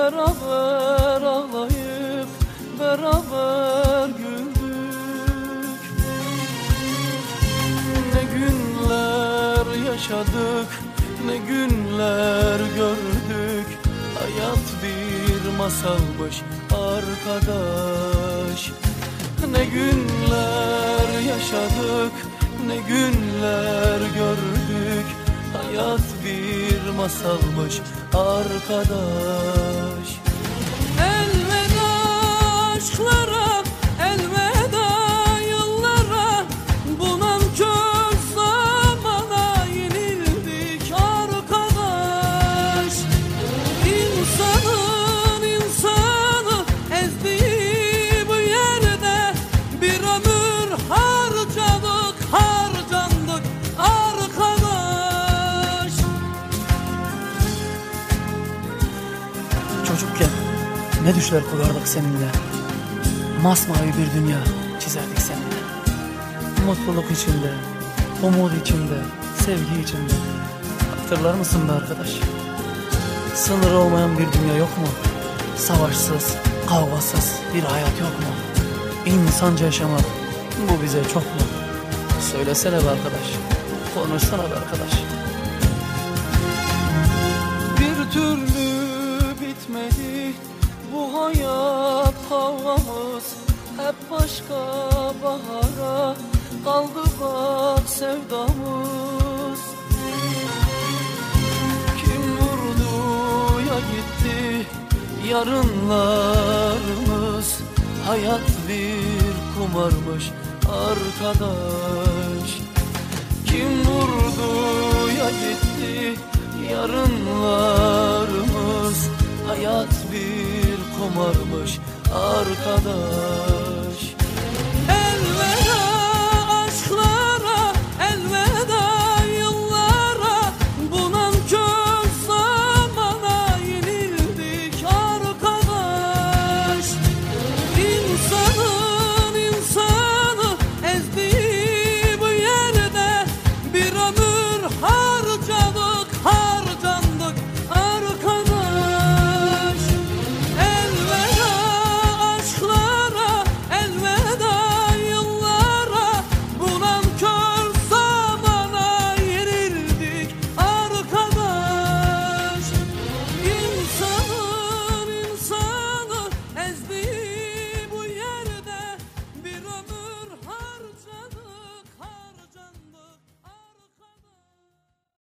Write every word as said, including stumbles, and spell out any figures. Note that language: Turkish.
beraber ağlayıp beraber güldük. Ne günler yaşadık, ne günler gördük. Hayat bir masalmış arkadaş. Ne günler yaşadık, ne günler gördük. Hayat bir masalmış arkadaş. Elveda aşklara, elveda yıllara, bu nankör zamana yenildik arkadaş. İnsanın insanı ezdiği bu yerde bir ömür harcadık, harcandık arkadaş. Çocukken ne düşler kurardık seninle. Masmavi bir dünya çizerdik seninle. Mutluluk içinde, umut içinde, sevgi içinde. Hatırlar mısın be arkadaş? Sınırı olmayan bir dünya yok mu? Savaşsız, kavgasız bir hayat yok mu? İnsanca yaşamak bu bize çok mu? Söylesene be arkadaş, konuşsana be arkadaş. Bir türlü bitmedi bu hayat kavgamız. Hep başka bahara kaldı bak sevdamız. Kim vurdu ya gitti yarınlarımız. Hayat bir kumarmış arkadaş. Kim vurdu ya gitti yarınlarımız. Hayat bir kumarmış arkadaş.